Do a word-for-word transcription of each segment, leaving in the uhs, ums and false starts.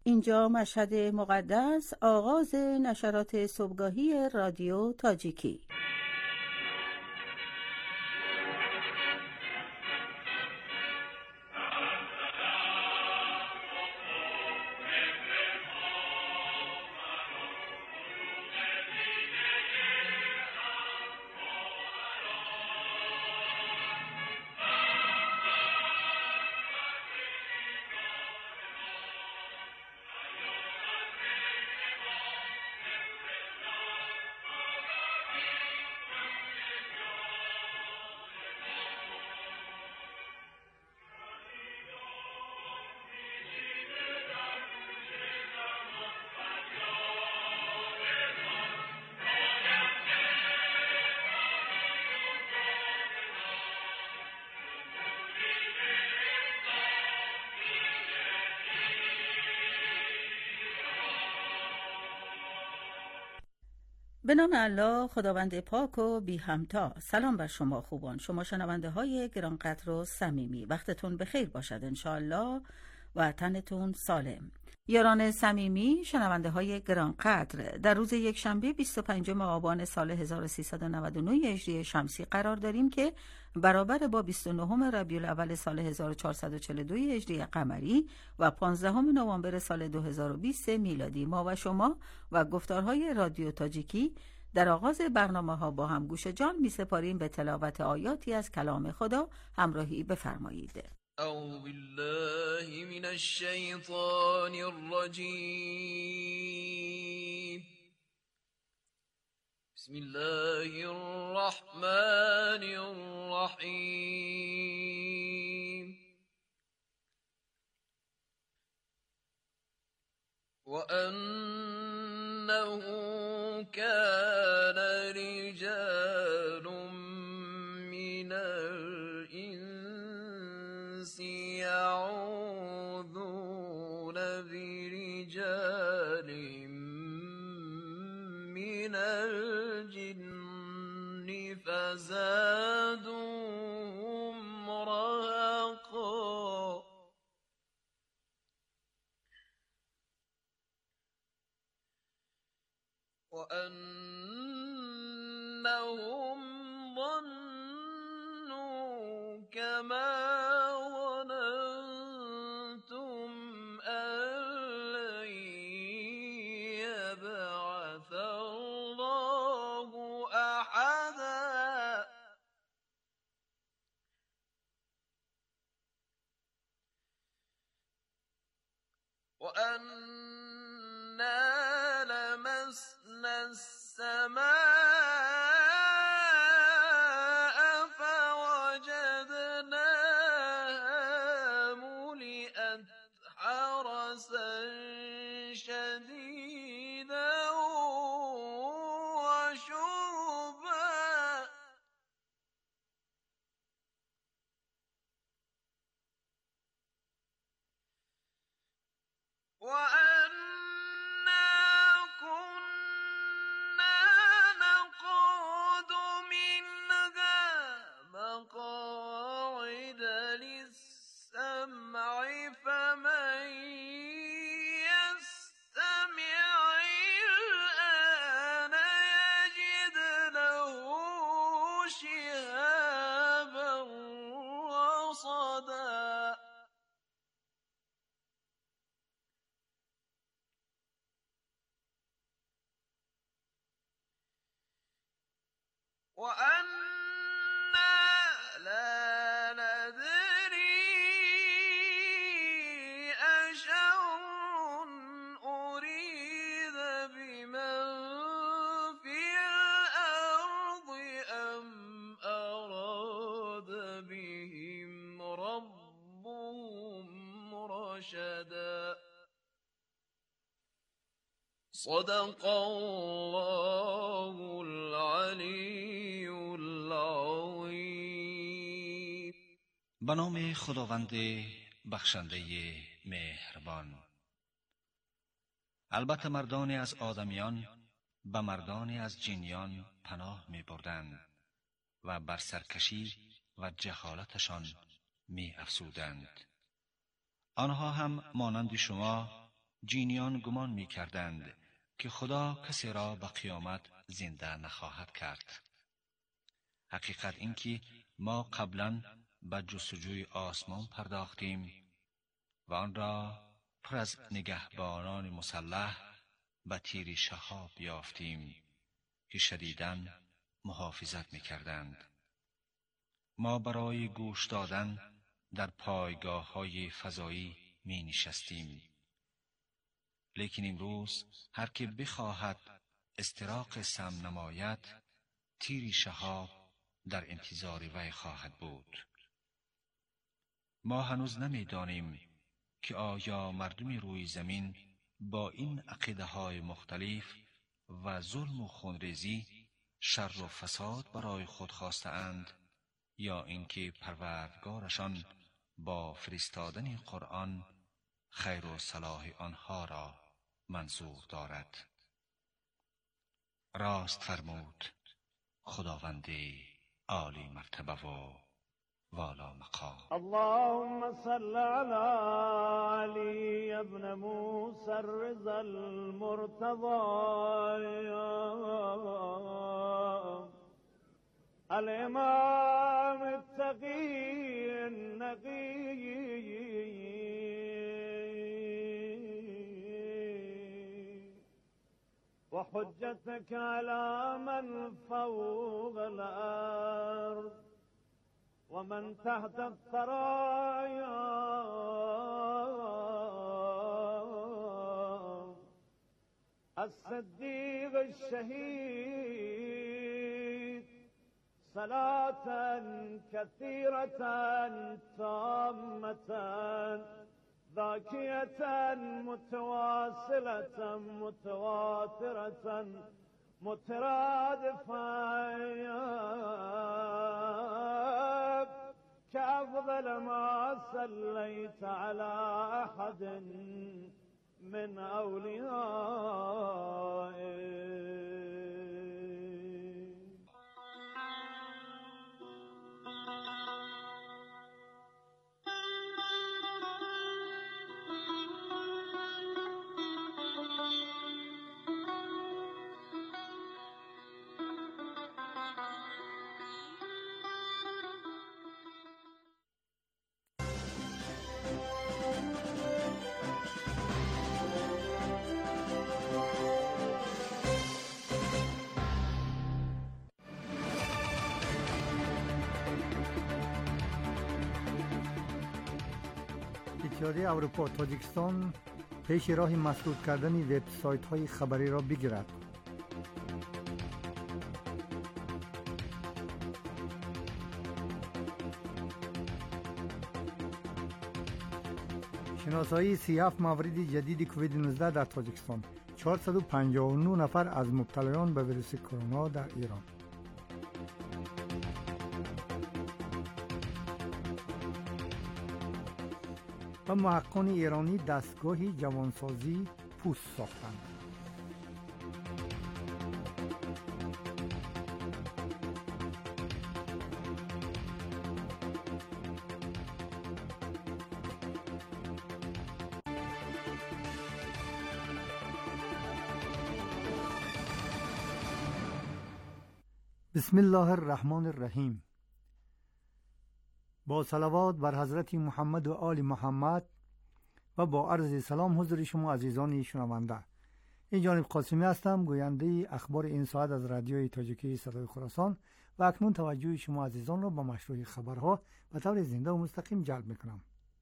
اینجا مشهد مقدس، آغاز نشرات صبحگاهی رادیو تاجیکی. به نام الله خداوند پاک و بی همتا. سلام بر شما خوبان، شما شنونده های گرانقدر و صمیمی. وقتتون بخیر باشد انشاءالله و تنتون سالم. یاران صمیمی، شنونده های گرانقدر، در روز یک شنبه بیست و پنجم آبان سال هزار و سیصد و نود و نه هجری شمسی قرار داریم که برابر با بیست و نهم ربیع الاول سال هزار و چهارصد و چهل و دو هجری قمری و پانزدهم نوامبر سال دو هزار و بیست میلادی. ما و شما و گفتارهای رادیو تاجیکی در آغاز برنامه ها با هم گوش جان می سپاریم به تلاوت آیاتی از کلام خدا. همراهی بفرمایید. اعوذ بالله من الشیطان الرجیم. بسم الله الرحمن الرحیم. وأنه كان رجال من الإنس يعوذون برجال من الجن فزادوهم رهقا. وأنهم ظنوا كما ظننتم أن لن يبعث الله أحدا. وأنا لمسنا السماء فوجدناها ملئت حرسا شديدا وشهبا. وأنا كنا نقعد منها مقاعد للسمع فمن يستمع الآن يجد له شهابا رصدا. وأنا لا ندري أشر أريد بمن في الأرض أم أراد بهم ربهم رشدا. صدق الله العلی العظیم. به نام خداوند بخشنده مهربان. البته مردانی از آدمیان به مردانی از جنیان پناه می بردند و بر سرکشی و جهالتشان می افزودند. آنها هم مانند شما جینیان گمان می کردند که خدا کسی را به قیامت زنده نخواهد کرد. حقیقت این که ما قبلا به جستجوی آسمان پرداختیم و آن را پر از نگهبانان مسلح به تیر شهاب یافتیم که شدیداً محافظت می کردند. ما برای گوش دادن در پایگاه های فضایی می نشستیم. لیکن امروز هر که بخواهد استراق سم نماید، تیر شهاب در انتظار وی خواهد بود. ما هنوز نمی دانیم که آیا مردم روی زمین با این عقیده های مختلف و ظلم و خونریزی شر و فساد برای خود خواسته اند یا اینکه پروردگارشان با فرستادن قرآن خیر و صلاح آنها را منظور دارد. راست فرمود خداوند عالی مرتبه و والا مقام. اللهم صل على علي ابن موسى الرضا المرتضى الامام التقي النقي وحجتك على من فوق الارض ومن تحت الثرايا الصديق الشهيد صلاة كثيرة تامة ذاكية متواصلة متواترة مترادفة كأفضل ما صليت على أحد من أوليائك. اتحادیه اروپا تاجیکستان پیش راه مسدود کردن وبسایت های خبری را بگیرد. شناسایی سی و هفت مورد جدید کووید نوزده در تاجیکستان. چهارصد و پنجاه و نه نفر از مبتلایان به ویروس کرونا در ایران. و محققان ایرانی دستگاهی جوانسازی پوست ساختند. بسم الله الرحمن الرحیم. با صلوات بر حضرت محمد و آل محمد و با عرض سلام حضور شما عزیزان شنونده. این جانب قاسمی هستم، گوینده اخبار این ساعت از رادیوی تاجیکی صدای خراسان و اکنون توجه شما عزیزان را به مشروع خبرها به طور زنده و مستقیم جلب میکنم.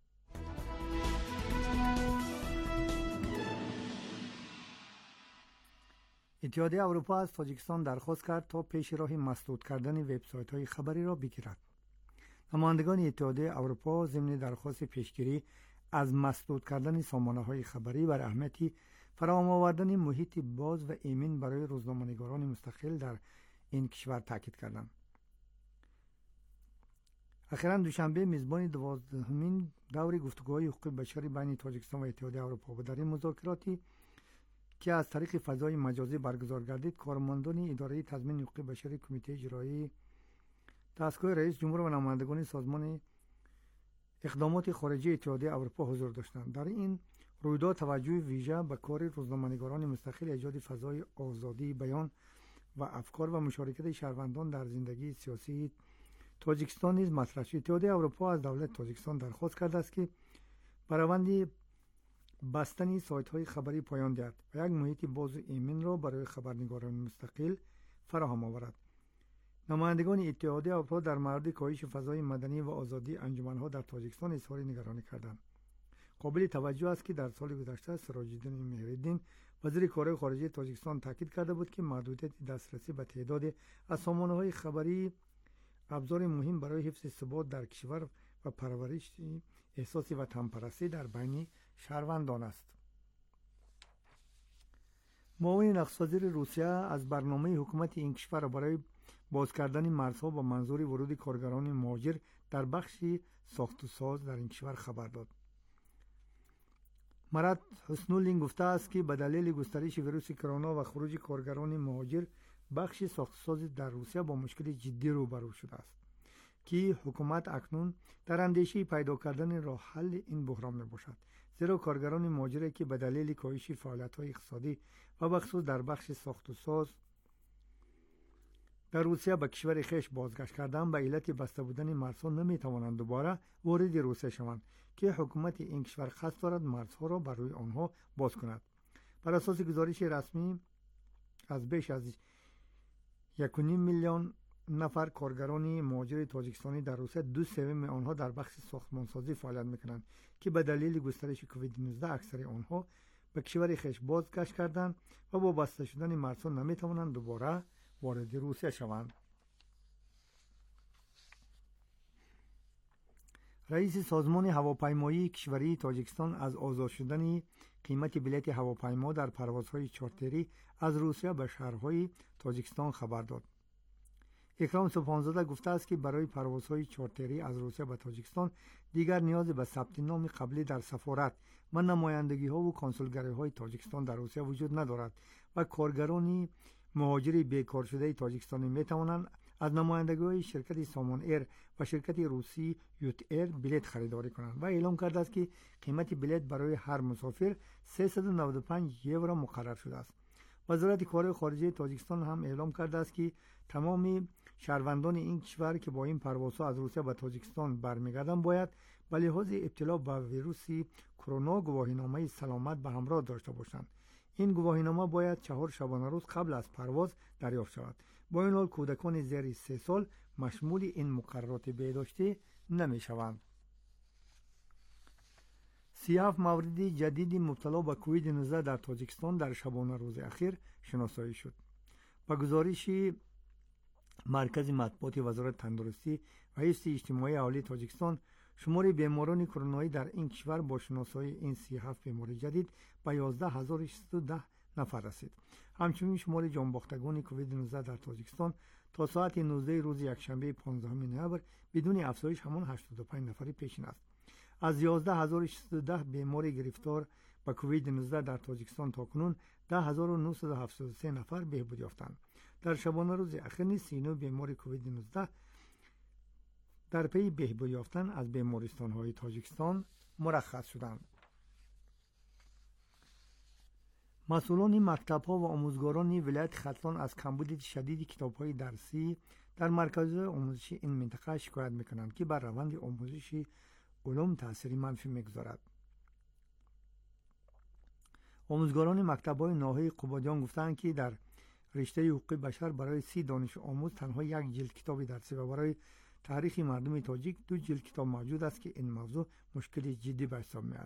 اتحادیه اروپا از تاجیکستان درخواست کرد تا پیش راه مسدود کردن وبسایت‌های خبری را بگیرد. نمایندگان اتحادیه اروپا ضمن درخواست پیشگیری از مسدود کردن سامانه‌های خبری بر اهمیت فراهم آوردن محیط باز و امن برای روزنامه‌نگاران مستقل در این کشور تاکید کردند. اخیراً دوشنبه میزبان دوازدهمین دور گفتگوهای حقوق بشری بین تاجیکستان و اتحادیه اروپا بود. در این مذاکراتی که از طریق فضای مجازی برگزار گردید، کارمندان اداره تضمین حقوق بشری کمیته اجرایی دستگاه رئیس جمهور و نمایندگان سازمان اقدامات خارجی اتحادیه اروپا حضور داشتند. در این رویداد توجه ویژه به کار روزنامه‌نگاران مستقل ایجاد فضای آزادی بیان و افکار و مشارکت شهروندان در زندگی سیاسی تاجیکستان نیز مطرح شد. اتحادیه اروپا از دولت تاجیکستان درخواست کرده است که به روند بستن سایت‌های خبری پایان دهد و یک محیط باز و ایمن را برای خبرنگاران مستقل فراهم آورد. نمایندگان اتحادیه اروپا در مورد کاهش فضای مدنی و آزادی انجمن‌ها در تاجیکستان اظهار نگرانی کردند. قابل توجه است که در سال گذشته سراج‌الدین مهرالدین وزیر کارهای خارجه تاجیکستان تاکید کرده بود که محدودیت دسترسی به تعداد از سامانه‌های خبری ابزار مهم برای حفظ ثبات در کشور و پرورش احساس وطن‌پرستی در بین شهروندان است. معاون نخست وزیر روسیه از برنامه حکومت این کشور برای باز کردن مرزها با منظور ورود کارگران مهاجر در بخش ساخت و ساز در این کشور خبر داد. مراد حسنالدین گفته است که به دلیل گسترش ویروس کرونا و خروج کارگران مهاجر بخش ساخت و ساز در روسیه با مشکل جدی روبرو شده است که حکومت اکنون در اندیشه پیدا کردن راه حل این بحران میباشد، زیرا کارگران مهاجر که به دلیل کاهش فعالیت‌های اقتصادی و بخصوص در بخش ساخت و ساز در روسیه به کشور خویش بازگشت کردن به علت بسته بودن مرزها نمیتوانند دوباره وارد روسیه شوند که حکومت این کشور قصد دارد مرزها را بر روی آنها باز کند. بر اساس گزارش رسمی از بیش از یک و نیم میلیون نفر کارگران مهاجر تاجیکستانی در روسیه دو سوم آنها در بخش ساختمانسازی فعالیت میکنند که به دلیل گسترش کووید نوزده اکثر آنها به کشور خویش بازگشت کردند و با بسته شدن مرزها نمیتوانند دوباره وارد روسیه شوند. رئیس سازمان هواپیمایی کشوری تاجیکستان از آزاد شدن قیمت بلیط هواپیما در پروازهای چارتری از روسیه به شهرهای تاجیکستان خبر داد. اکرام سبحانزاده گفته است که برای پروازهای چارتری از روسیه به تاجیکستان دیگر نیاز به ثبت نام قبلی در سفارت و نمایندگی ها و کنسولگری های تاجیکستان در روسیه وجود ندارد و کارگران مهاجر بیکار شده تاجیکستانی می توانند از نمایندگی های شرکت سامان ایر و شرکت روسی یوت ایر بلیط خریداری کنند و اعلام کرده است که قیمت بلیط برای هر مسافر سیصد و نود و پنج یورو مقرر شده است. وزارت کارهای خارجه تاجیکستان هم اعلام کرده است که تمام شهروندان این کشور که با این پروازها از روسیه به تاجیکستان برمیگردند باید به لحاظ ابتلا به ویروس کرونا گواهینامه سلامت به همراه داشته باشند. این گواهینامه باید چهار شبانه روز قبل از پرواز دریافت شود. با این حال کودکان زیر سه سال مشمول این مقررات بهداشتی نمی شوند. سی و هفت مورد جدید مبتلا به کووید نوزده در تاجیکستان در شبانه روز اخیر شناسایی شد. با گزارش مرکز مطبوعات وزارت تندرستی و حفظ اجتماعی اهالی تاجیکستان، شمار بیماران کرونایی در این کشور با شناسایی این سی و هفت بیمار جدید به یازده هزار و شصت و ده نفر رسید. همچنین شمار جانباختگان کووید نوزده در تاجیکستان تا ساعت نوزده روز یکشنبه پانزدهم نوامبر بدون افزایش همان هشتاد و پنج نفری پیشین است. از یازده هزار و شصت و ده بیمار گرفتار به کووید نوزده در تاجیکستان تاکنون ده هزار و نهصد و هفتاد و سه نفر بهبود یافتند. در شبانه روز اخیر نیز سی و نه بیمار کووید نوزده در پی بهبود یافتن از بیمارستان‌های تاجیکستان مرخص شدند. مسئولان مکتب‌ها و آموزگاران ولایت ختلان از کمبود شدید کتاب‌های درسی در مرکزهای آموزشی این منطقه شکایت می‌کنند که بر روند آموزشی علوم تأثیری منفی می‌گذارد. آموزگاران مکتب‌های ناحیه قبادیان گفتند که در رشته حقوق بشر برای سی دانش آموز تنها یک جلد کتاب درسی و برای تاریخ مردم تاجیک دو جلد کتاب موجود است که این موضوع مشکل جدی به حساب میاد.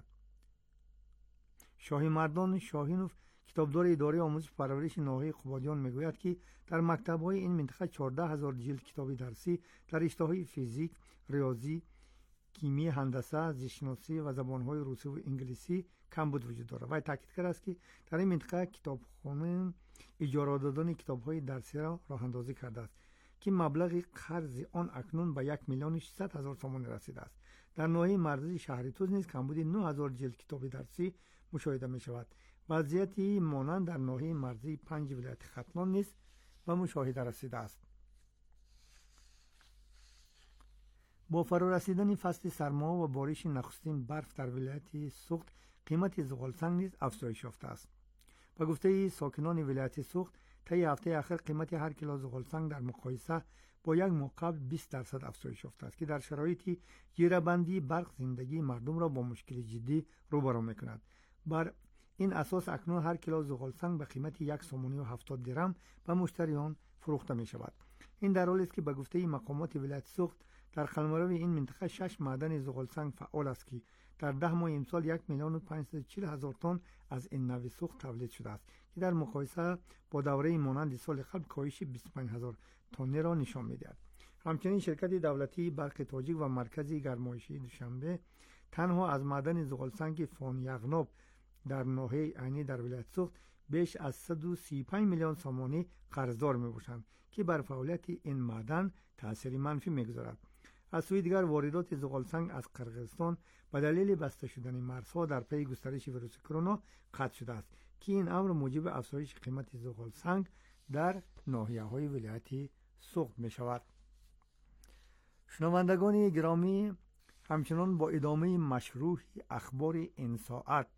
شاهی مردان شاهینوف کتابدار اداره آموزش پرورش ناحیه قبادیان میگوید که در مکتب‌های این منطقه چهارده هزار جلد کتاب درسی در رشته‌های فیزیک، ریاضی، کیمی، هندسه، زیستشناسی و زبان‌های روسی و انگلیسی کمبود وجود دارد. و تاکید کرده است که در این منطقه کتابخانه اجاره دادن کتاب‌های درسی را راه اندازی کرده است که مبلغ قرض آن اکنون به یک میلیون و ششصد هزار تومان رسیده است. در ناحیه مرزی شهری توز نیز کمبود نه هزار جلد کتاب درسی مشاهده می شود. وضعیتی مانند در ناحیه مرزی پنج ولایت ختلان نیز به مشاهده رسیده است. با فرارسیدن فصل سرما و بارش نخستین برف در ولایت سوخت قیمت زغالسنگ نیز افزایش یافته است. به گفته ساکنان ولایت سوخت، طی هفته اخیر قیمت هر کیلو زغالسنگ در مقایسه با یک ماه قبل بیست درصد افزایش یافته است که در شرایط گیره‌بندی برق زندگی مردم را با مشکل جدی روبرو می‌کند. بر این اساس اکنون هر کیلو زغالسنگ به قیمت یک سوم و هفتاد درم به مشتریان فروخته می‌شود. این در حالی است که به گفته مقامات ولایت سوخت در قلمرو این منطقه شش معدن زغالسنگ فعال است که در ده ماه امسال یک میلیون و پانصد و چهل هزار تن از این نوع سوخت تولید شده است که در مقایسه با دوره مانند سال قبل کاهش بیست و پنج هزار تن را نشان می‌دهد. همچنین شرکت دولتی برق تاجیک و مرکز گرمایشی دوشنبه تنها از معدن زغالسنگ فان یغناب در ناحیه عینی در ولایت سوخت بیش از صد و سی و پنج میلیون سامانی قرضدار میباشند که بر فعالیت این معدن تأثیر منفی میگذارد. از سوی دیگر واردات زغالسنگ از قرقیزستان به دلیل بسته شدن مرزها در پی گسترش ویروس کرونا قطع شده است که این امر موجب افزایش قیمت زغالسنگ در ناحیه‌های ولایت سوخت می شود. شنوندگان گرامی، همچنان با ادامه مشروع اخبار این ساعت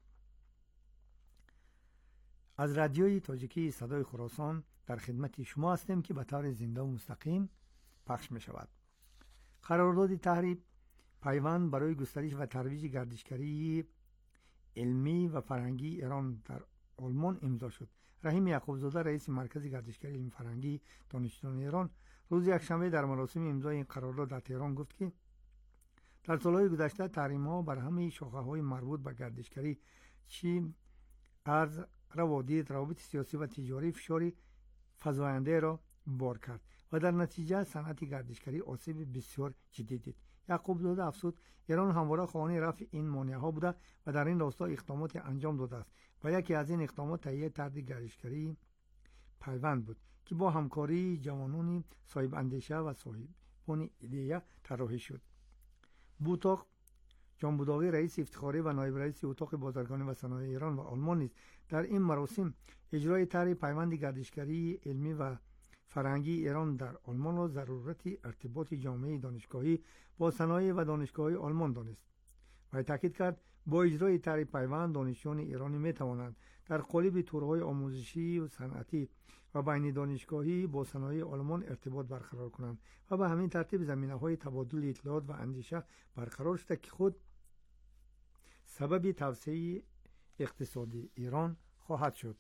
از رادیوی تاجیکی صدای خراسان در خدمت شما هستیم که به طور زنده و مستقیم پخش می شود. قرارداد تحریب پیوند برای گسترش و ترویج گردشگری علمی و فرهنگی ایران در آلمان امضا شد. رحیم یعقوب‌زاده رئیس مرکز گردشگری علمی فرهنگی دانشجویان ایران روز یکشنبه در مراسم امضای این قرارداد در تهران گفت که در سالهای گذشته تحریم‌ها بر همه شاخه‌های مربوط به گردشگری چی از روادید روابط سیاسی و تجاری فشاری فزاینده را بار کرد و در نتیجه صنعت گردشگری آسیب بسیار جدی دید. یعقوب‌زاده افزود ایران همواره خواهان رفع این مانع‌ها بوده و در این راستا اقدامات انجام داده است و یکی از این اقدامات تهیه طرح گردشگری پیوند بود که با همکاری جوانان صاحب اندیشه و صاحبان ایده طراحی شد. بوتاق جانبوداغی رئیس افتخاری و نایب رئیس اتاق بازرگانی و صنایع ایران و آلمان نیز در این مراسم اجرای طرح پیوند گردشگری علمی و فرهنگی ایران در آلمان را ضرورت ارتباط جامعه دانشگاهی با صنایع و دانشگاه‌های آلمان دانست و تاکید کرد با اجرای طرح پیوند دانشجویان ایرانی می توانند در قالب تورهای آموزشی و صنعتی و بین دانشگاهی با صنایع آلمان ارتباط برقرار کنند و به همین ترتیب زمینه‌های تبادل اطلاعات و اندیشه برقرار شده که خود سبب توسعه اقتصادی ایران خواهد شد.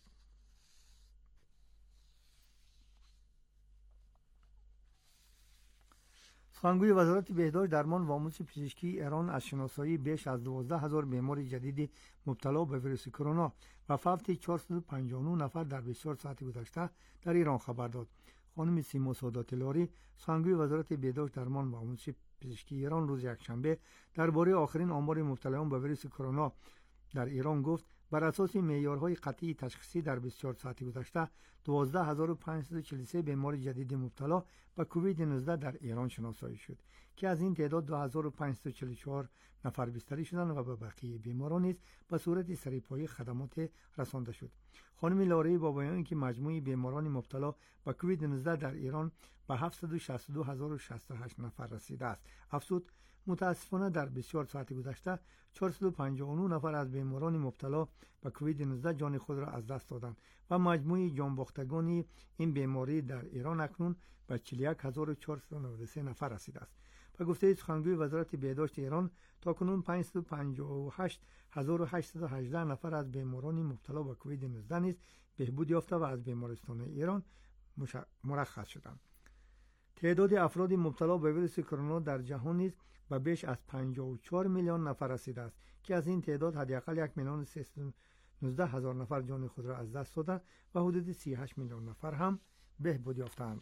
سخنگوی وزارت بهداشت درمان و آموزش پزشکی ایران از شناسایی بیش از دوازده هزار بیمار جدید مبتلا به ویروس کرونا و فوت چهارصد و پنجاه و نه نفر در بیست و چهار ساعت گذشته در ایران خبر داد. خانم سیما سادات لاری سخنگوی وزارت بهداشت درمان و آموزش پزشکی ایران روز یکشنبه درباره آخرین آمار مبتلایان به ویروس کرونا در ایران گفت بر اساس معیارهای قطعی تشخیصی در بیست و چهار ساعت گذشته دوازده هزار و پانصد و چهل و سه بیمار جدید مبتلا به کووید نوزده در ایران شناسایی شد که از این تعداد دو هزار و پانصد و چهل و چهار نفر بستری شدند و به بقیه بیماران نیز به صورت سریپایی خدمات رسانده شد. خانم لاری با بیان که مجموع بیماران مبتلا به کووید نوزده در ایران به هفتصد و شصت و دو هزار و شصت و هشت نفر رسیده است. افزود متاسفانه در بیست و چهار ساعت گذشته چهارصد و پنجاه و نه نفر از بیماران مبتلا به کووید نوزده جان خود را از دست دادند و مجموع جانباختگان این بیماری در ایران اکنون به چهل و یک هزار و چهارصد و نود و سه نفر رسیده است. به گفته سخنگوی وزارت بهداشت ایران تاکنون پانصد و پنجاه و هشت هزار و هشتصد و هجده نفر از بیماران مبتلا به کووید نوزده نیز بهبود یافته و از بیمارستان ایران مرخص شدند. تعداد افراد مبتلا به ویروس کرونا در جهان نیز به بیش از پنجاه و چهار میلیون نفر رسیده است که از این تعداد حداقل یک میلیون و سیصد و نوزده هزار نفر جان خود را از دست دادند و حدود سی و هشت میلیون نفر هم بهبود یافتند.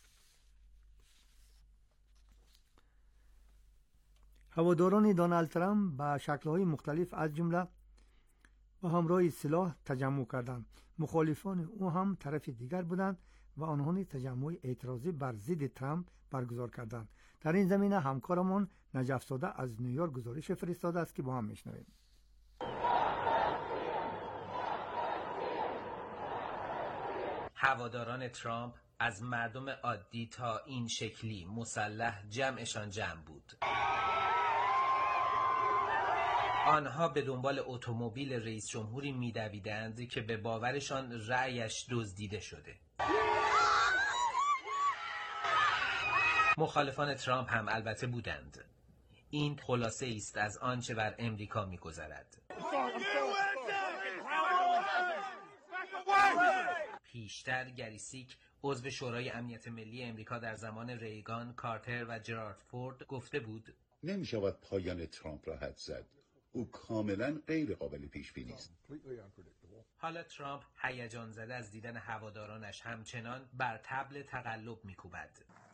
هواداران دونالد ترامپ به شکل‌های مختلف از جمله با همراه سلاح تجمع کردند. مخالفان او هم طرف دیگر بودند و آنها نیز تجمع اعتراضی بر ضد ترامپ برگزار کردند. در این زمینه همکارمان نجف زاده از نیویورک گزارش فرستاده است که با هم میشنویم. هواداران ترامپ از مردم عادی تا این شکلی مسلح جمعشان جمع بود. آنها به دنبال اتومبیل رئیس جمهوری می‌دویدند که به باورشان رأیش دزدیده شده. مخالفان ترامپ هم البته بودند. این خلاصه است از آنچه بر امریکا می‌گذرد. پیشتر گریسیک عضو شورای امنیت ملی امریکا در زمان ریگان، کارتر و جرارد فورد گفته بود نمی شود پایان ترامپ را حد زد. او کاملا غیر قابل پیش بینی است. حالا ترامپ هیجان زده از دیدن هوادارانش همچنان بر طبل تقلب می‌کوبد.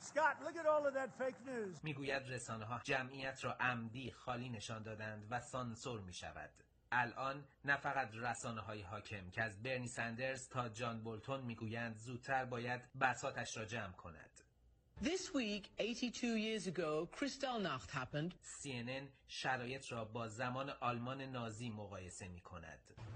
میگوید رسانه‌ها جمعیت را عمدی خالی نشان دادند و سانسور می‌شود. الان نه فقط رسانه‌های حاکم که از برنی سندرز تا جان بولتون میگویند زودتر باید بساطش را جمع کند. This week, eighty-two years ago, Kristallnacht happened. سی ان ان شرایط را با زمان آلمان نازی مقایسه می‌کند.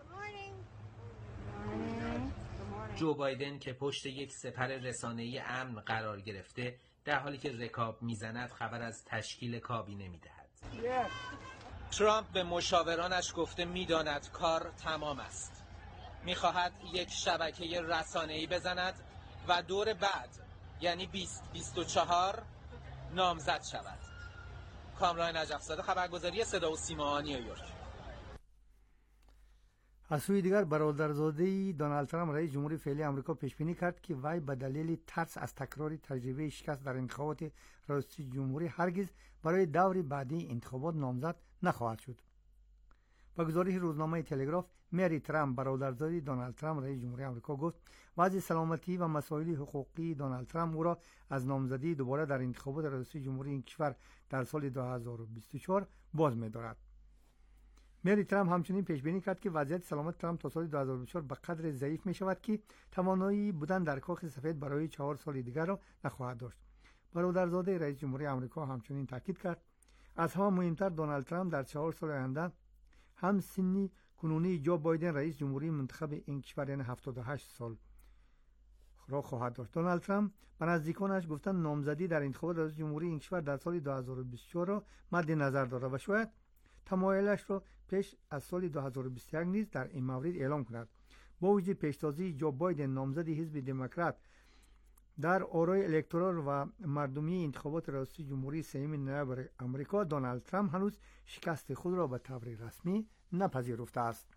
جو بایدن که پشت یک سپر رسانه‌ای امن قرار گرفته، در حالی که رکاب میزند خبر از تشکیل کابینه میدهد. ترامپ به مشاورانش گفته میداند کار تمام است. میخواهد یک شبکه رسانه‌ای بزند و دور بعد یعنی بیست بیست و چهار نامزد شود. کامران نجف‌زاده، خبرگزاری صدا و سیما، نیویورک. از سوی دیگر برادرزاده دونالد ترامپ رئیس جمهوری فعلی آمریکا پیش بینی کرد که وی به دلیل ترس از تکرار تجربه شکست در انتخابات ریاست جمهوری هرگز برای دور بعدی انتخابات نامزد نخواهد شد. با گزارش روزنامه تلگراف، مری ترامپ برادرزاده دونالد ترامپ رئیس جمهوری آمریکا گفت وضع سلامتی و مسائل حقوقی دونالد ترامپ او را از نامزدی دوباره در انتخابات ریاست جمهوری این کشور در سال دو هزار و بیست و چهار باز می‌دارد. مری ترامپ همچنین پیش بینی کرد که وضعیت سلامت ترامپ تا سال دو هزار و بیست و چهار به قدر ضعیف می شود که توانایی بودن در کاخ سفید برای چهار سال دیگر را نخواهد داشت. برادرزاده رئیس جمهوری آمریکا همچنین تاکید کرد از همه مهمتر دونالد ترامپ در چهار سال آینده هم سنی کنونی جو بایدن رئیس جمهوری منتخب این کشور یعنی هفتاد و هشت سال را خواهد داشت. دونالد ترامپ به نزدیکانش گفتن نامزدی در انتخابات رئیس جمهوری این کشور در سال دو هزار و بیست و چهار را مد نظر دارد و شاید تمایلش را پیش از سال دو هزار و بیست و یک نیز در این مورد اعلام کند. با وجود پیشتازی جو بایدن نامزد حزب دموکرات در آرای الکترال و مردمی انتخابات ریاست جمهوری سوم نوامبر آمریکا، دونالد ترامپ هنوز شکست خود را به طور رسمی نپذیرفته است.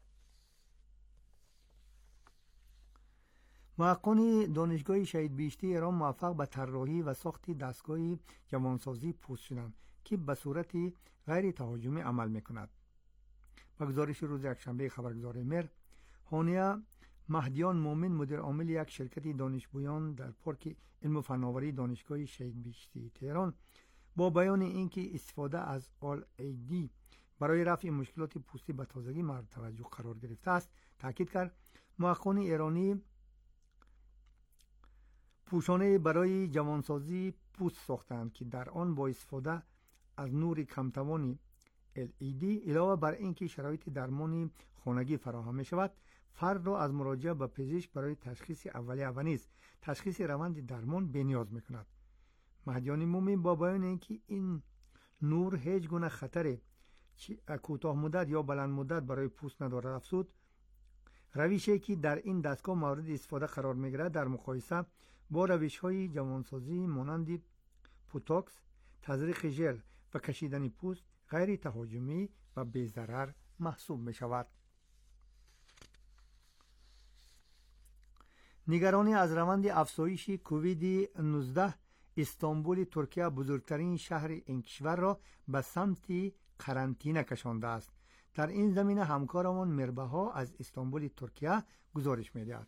محققان دانشگاه شهید بهشتی ایران موفق به طراحی و ساخت دستگاه جوانسازی پوست شدند که به صورت غیر تهاجمی عمل میکند. با گزارش روز یکشنبه خبرگزاری مر، هانیه مهدیان مومن مدیر عامل یک شرکت دانشجویان در پارک علم و فناوری دانشگاه شهید بهشتی تهران با بیان اینکه استفاده از آل ای دی برای رفع مشکلات پوستی به تازگی مورد توجه قرار گرفته است، تاکید کرد محققان ایرانی پوشانه برای جوانسازی پوست ساختند که در آن با استفاده از نور کمتوانی ال ای دی علاوه بر اینکه شرایط درمانی خانگی فراهم می شود، فرد را از مراجعه به پزشک برای تشخیص اولیه و نیز تشخیص روند درمان بی‌نیاز می کند. مهدیان مومن با بیان اینکه این نور هیچ گونه خطر کوتاه مدت یا بلند مدت برای پوست ندارد افزود، روشی که در این دستگاه مورد استفاده قرار می گیرد در مقایسه با روش های جوانسازی مانند بوتوکس، تزریق ژل و کشیدن پوست غیر تهاجمی و بی ضرر محسوب می شود. نگرانی از روند افزایش کووید نوزده، استانبول ترکیه بزرگترین شهر این کشور را به سمت قرنطینه کشانده است. در این زمینه همکارمان مربها از استانبول ترکیه گزارش می‌دهد.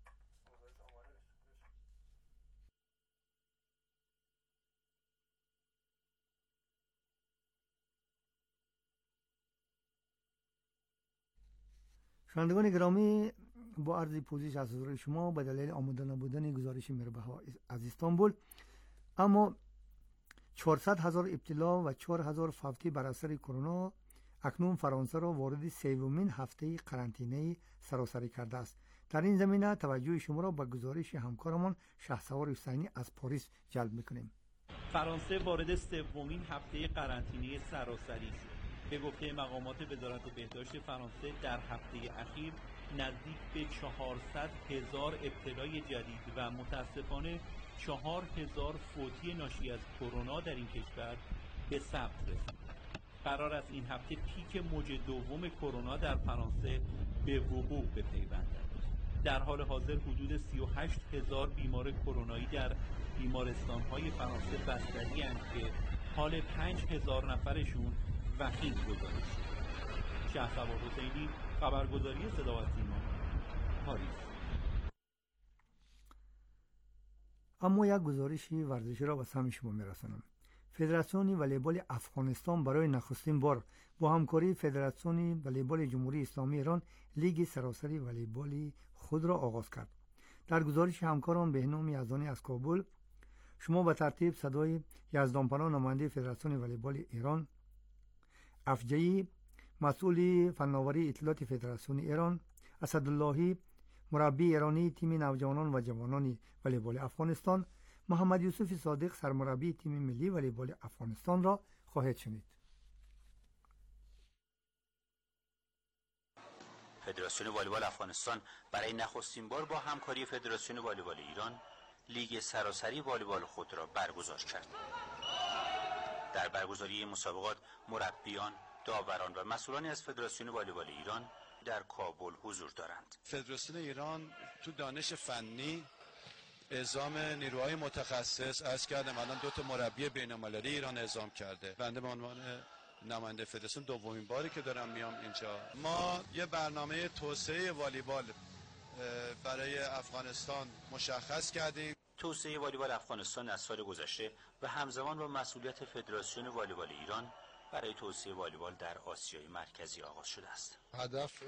شنوندگان گرامی، با عرض پوزش از حضور شما به دلیل آماده نبودن گزارش مربها از استانبول، اما چهارصد هزار ابتلا و چهار هزار فوتی بر اثر کرونا اکنون فرانسه را وارد سومین هفته قرنطینه سراسری کرده است. در این زمینه توجه شما را به گزارش همکارمان شهسوار حسینی از پاریس جلب می‌کنیم. فرانسه وارد سومین هفته قرنطینه سراسری شد. به گفته مقامات وزارت بهداشت فرانسه در هفته اخیر نزدیک به چهارصد هزار ابتلای جدید و متاسفانه چهار هزار فوتی ناشی از کرونا در این کشور به ثبت رسید. قرار است این هفته پیک موج دوم کرونا در فرانسه به وقوع بپیوندد. در حال حاضر حدود سی و هشت هزار بیمار کرونایی در بیمارستان‌های فرانسه بستری اند که حال پنج هزار نفرشون وخیم گزارش شده. شهسوار حسینی، خبرگزاری صدا و سیما، پاریس. اما یک گزارش ورزشی را به سمع شما می‌رسانم. فدراسیون والیبال افغانستان برای نخستین بار با همکاری فدراسیون والیبال جمهوری اسلامی ایران لیگ سراسری والیبال خود را آغاز کرد. در گزارش همکاران بهنام یزدانی از کابل شما به ترتیب صدای یزدانپناه نماینده فدراسیون والیبال ایران، افجعی مسئول فناوری اطلاعات فدراسیون ایران، اسداللهی مربی ایرانی تیم نوجوانان و جوانان والیبال افغانستان، محمد یوسف صادق سرمربی تیم ملی والیبال افغانستان را خواهید شنید. فدراسیون والیبال افغانستان برای نخستین بار با همکاری فدراسیون والیبال ایران لیگ سراسری والیبال خود را برگزار کرد. در برگزاری مسابقات مربیان، داوران و مسئولانی از فدراسیون والیبال ایران در کابل حضور دارند. فدراسیون ایران تو دانش فنی اعزام نیروهای متخصص از کردم الان دو تا مربی بین‌المللی ایران اعزام کرده. بنده به عنوان نماینده فدراسیون دومین باری که دارم میام اینجا. ما یه برنامه توسعه والیبال برای افغانستان مشخص کردیم. توسعه والیبال افغانستان از سال گذشته و همزمان با مسئولیت فدراسیون والیبال ایران برای توسعه والیبال در آسیای مرکزی آغاز شده است. هدف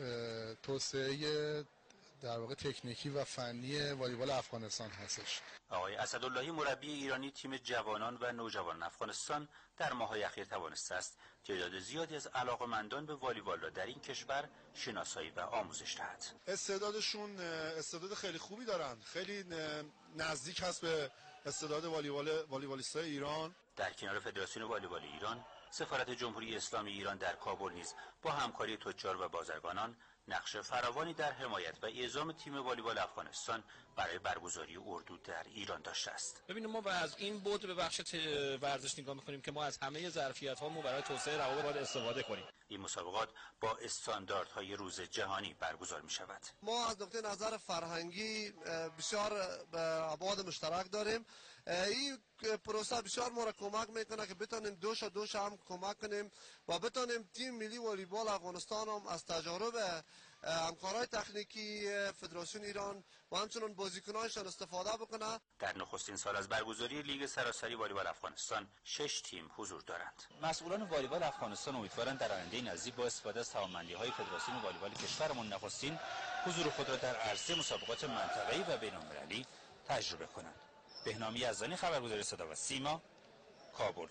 توسعه در واقع تکنیکی و فنی والیبال افغانستان هستش. آقای اسداللهی مربی ایرانی تیم جوانان و نوجوانان افغانستان در ماه‌های اخیر توانسته است تعداد زیادی از علاقه‌مندان به والیبال را در این کشور شناسایی و آموزش دهد. استعدادشون استعداد خیلی خوبی دارن، خیلی نزدیک هست به استعداد والیبال والیبالیستای ایران. در کنار فدراسیون والیبال ایران، سفارت جمهوری اسلامی ایران در کابل نیز با همکاری تجار و بازرگانان نقش فراوانی در حمایت و اعزام تیم والیبال افغانستان برای برگزاری اردو در ایران داشته است. ببینید ما از این بود به بخش ورزش نگاه می‌کنیم که ما از همه ظرفیت‌هامون برای توسعه روابط باید استفاده کنیم. این مسابقات با استانداردهای روز جهانی برگزار می‌شود. ما از نقطه نظر فرهنگی بسیار ابعاد مشترک داریم. این پروسه بسیار ما را کمک میکنه که بتونیم دوش دوش هم کمک کنیم و بتونیم تیم ملی والیبال افغانستان هم از تجارب همکارای تکنیکی فدراسیون ایران و همچنین بازیکنانشان استفاده بکنه. در نخستین سال از برگزاری لیگ سراسری والیبال افغانستان شش تیم حضور دارند. مسئولان والیبال افغانستان امیدوارند در آینده نزدیک با استفاده از توانمندی‌های فدراسیون والیبال کشورمان نخستین حضور خود را در عرصه مسابقات منطقه‌ای و بین‌المللی تجربه کنند. بهنام یزدانی، خبرگزاری صدا و سیما، کابل.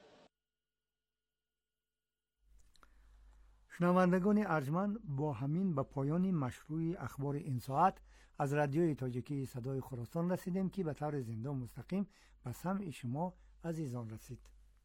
شنوندگان ارجمند، با همین به پایان مشروع اخبار این ساعت از رادیوی تاجیکی صدای خراسان رسیدیم که به طور زنده و مستقیم به سمع شما عزیزان رسید.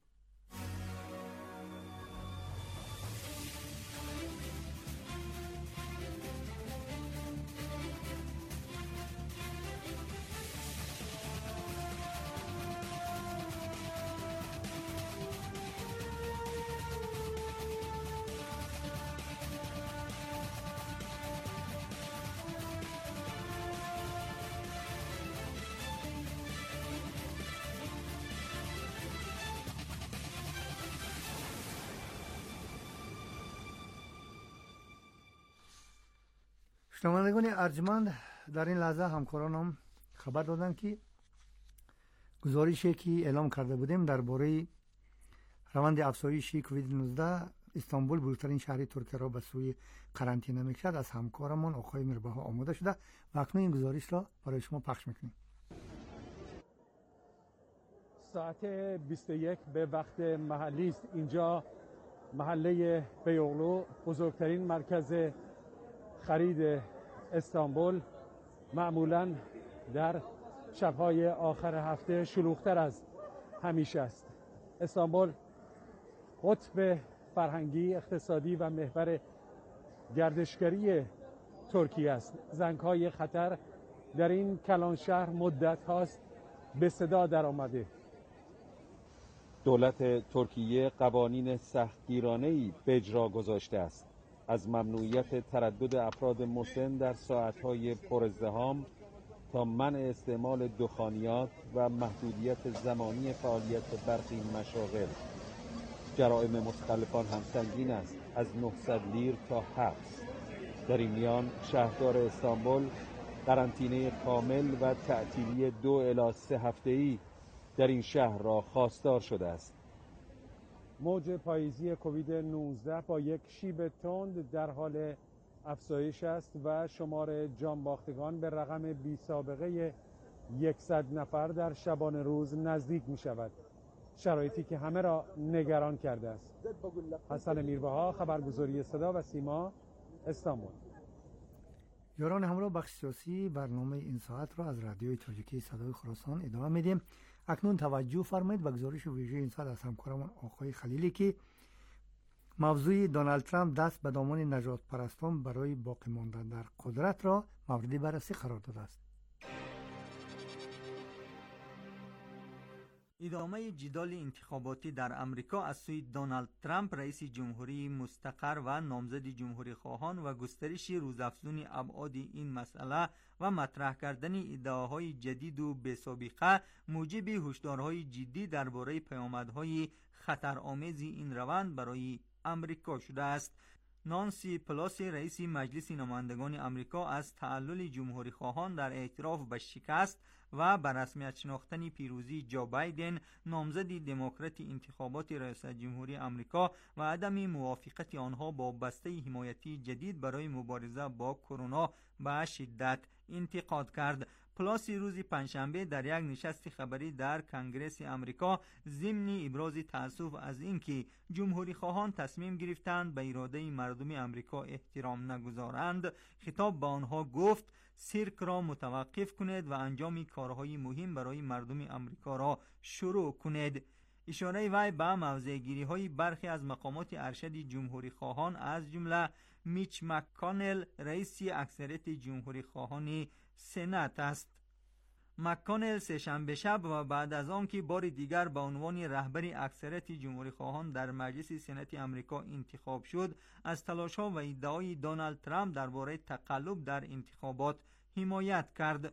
شنوندگان ارجمند، در این لحظه همکارانم خبر دادند که گزارشی که اعلام کرده بودیم درباره روند افزایش کووید نوزده استانبول بزرگترین شهر ترکیه را به سوی قرنطینه می‌کشد از همکارمان آقای میربها آماده شده و اکنون این گزارش را برای شما پخش می‌کنیم. ساعت بیست و یک به وقت محلی است. اینجا محله بیوغلو، بزرگترین مرکز خرید استانبول، معمولاً در شب‌های آخر هفته شلوغ‌تر از همیشه است. استانبول قطب فرهنگی، اقتصادی و محور گردشگری ترکیه است. زنگ‌های خطر در این کلان شهر مدت هاست به صدا در آمده. دولت ترکیه قوانین سختگیرانه‌ای به اجرا گذاشته است، از ممنوعیت تردد افراد مسن در ساعت‌های پرازدحام تا منع استعمال دخانیات و محدودیت زمانی فعالیت برخی مشاغل. جرائم متخلفان هم سنگین است، از نهصد لیر تا حبس. در این میان شهردار استانبول قرنطینه کامل و تعطیلی دو الی سه هفته‌ای در این شهر را خواستار شده است. موج پاییزی کووید نوزده با یک شیب تند در حال افزایش است و شمار جانباختگان به رقم بی سابقه صد نفر در شبانه روز نزدیک می شود. شرایطی که همه را نگران کرده است. حسن میربها، خبرگزاری صدا و سیما، استانبول. یاران همراه، بخش سیاسی برنامه این ساعت را از رادیوی تاجیکی صدای خراسان ادامه میدیم. اکنون توجه فرمایید به گزارش ویژه این ساعت از همکارمان آقای خلیلی که موضوع دونالد ترامپ دست به دامن نجات پرستان برای باقی ماندن در قدرت را مورد بررسی قرار داده است. ادامه جدال انتخاباتی در امریکا از سوی دونالد ترامپ رئیس جمهوری مستقر و نامزد جمهوری خواهان و گسترش روزافزون ابعاد این مسئله و مطرح کردن ادعاهای جدید و بی‌سابقه موجب هشدارهای جدی درباره پیامدهای خطرآمیز این روند برای امریکا شده است. نانسی پلاسی رئیس مجلس نمایندگان امریکا از تعلل جمهوری خواهان در اعتراف به شکست و به رسمیت شناختن پیروزی جو بایدن نامزد دموکرات انتخابات ریاست جمهوری امریکا و عدم موافقت آنها با بسته حمایتی جدید برای مبارزه با کرونا به شدت انتقاد کرد. پلاسی روز پنجشنبه در یک نشست خبری در کنگره امریکا ضمن ابراز تأسف از اینکه جمهوری خواهان تصمیم گرفتند به اراده مردم امریکا احترام نگذارند، خطاب به آنها گفت سیرک را متوقف کنید و انجام کارهای مهم برای مردم امریکا را شروع کنید. اشاره وی به موضع‌گیری های برخی از مقامات ارشد جمهوری خواهان از جمله میچ مک‌کانل رئیس اکثریت جمهوری خواهان سنات است. مک‌کانل سه‌شنبه شب و بعد از آن که بار دیگر به عنوان رهبر اکثریت جمهوری خواهان در مجلس سنات امریکا انتخاب شد، از تلاش‌ها و ادعای دونالد ترامپ درباره تقلب در انتخابات حمایت کرد.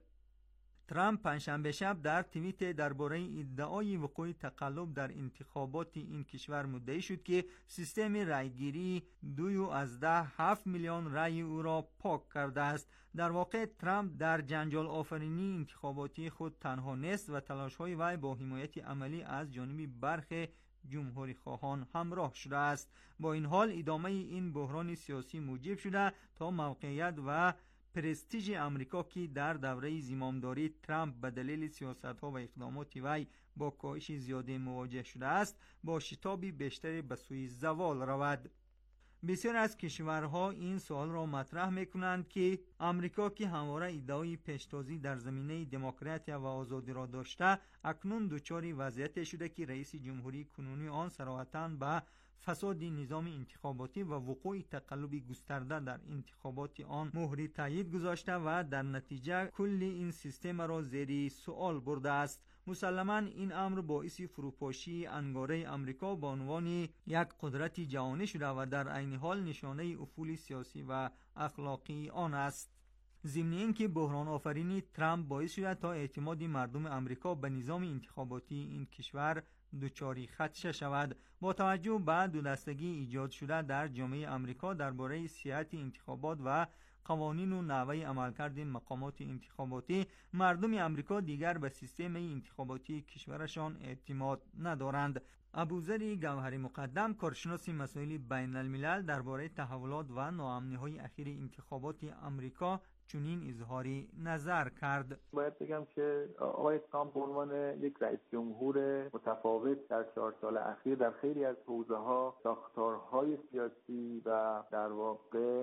ترامپ پنجشنبه شب در توییت درباره ادعای وقوع تقلب در انتخابات این کشور مدعی شد که سیستم رأیگیری دوی از ده هفت میلیون رأی او را پاک کرده است. در واقع ترامپ در جنجال آفرینی انتخاباتی خود تنها نیست و تلاش‌های وی با حمایت عملی از جانب برخی جمهوری خواهان همراه شده است. با این حال ادامه این بحران سیاسی موجب شده تا موقعیت و پرستیژ امریکا که در دوره زمامداری ترامپ به دلیل سیاست‌ها و اقدامات وی با کاهش زیاده مواجه شده است، با شتابی بیشتر به سوی زوال رود. بسیار از کشورها این سوال را مطرح می‌کنند که امریکا که همواره ادعای پیشتازی در زمینه دموکراسی و آزادی را داشته، اکنون دچار وضعیت شده که رئیس جمهوری کنونی آن صراحتاً به فساد نظام انتخاباتی و وقوع تقلب گسترده در انتخابات آن مهر تایید گذاشته و در نتیجه کل این سیستم را زیر سوال برده است. مسلماً این امر باعث فروپاشی انگاره امریکا به عنوان یک قدرت جهانی شده و در عین حال نشانه افول سیاسی و اخلاقی آن است. ضمن اینکه بحران آفرینی ترامپ باعث شده تا اعتماد مردم امریکا به نظام انتخاباتی این کشور دچار خدشه شود. با توجه به دو دستگی ایجاد شده در جامعه امریکا درباره صحت انتخابات و قوانین و نحوه عملکرد مقامات انتخاباتی، مردم امریکا دیگر به سیستم انتخاباتی کشورشان اعتماد ندارند. ابوذر گوهری مقدم، کارشناس مسائل بین الملل، درباره تحولات و ناامنی‌های اخیر انتخابات امریکا چنین اظهاری نظر کرد. باید بگم که آقای ترامپ به عنوان یک رئیس جمهور متفاوت در چهار سال اخیر در خیلی از حوزه‌ها ساختارهای سیاسی و در واقع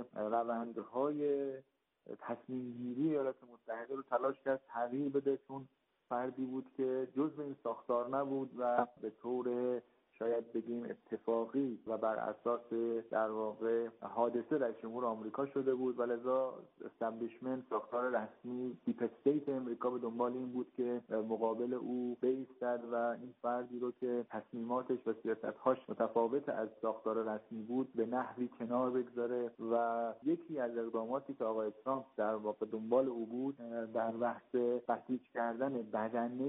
روندهای تصمیم گیری ایالات متحده رو تلاش کرد تغییر بده، چون فردی بود که جزء این ساختار نبود و به طور شاید بگیم اتفاقی و بر اساس در واقع حادثه رئیس جمهور آمریکا شده بود و لذا استابلیشمنت، ساختار رسمی، دیپ استیت امریکا به دنبال این بود که مقابل او بایستد و این فردی رو که تصمیماتش و سیاست‌هاش متفاوت از ساختار رسمی بود به نحوی کنار بگذاره. و یکی از اقداماتی که آقای ترامپ در واقع دنبال او بود در بحث بسیج کردن بدنه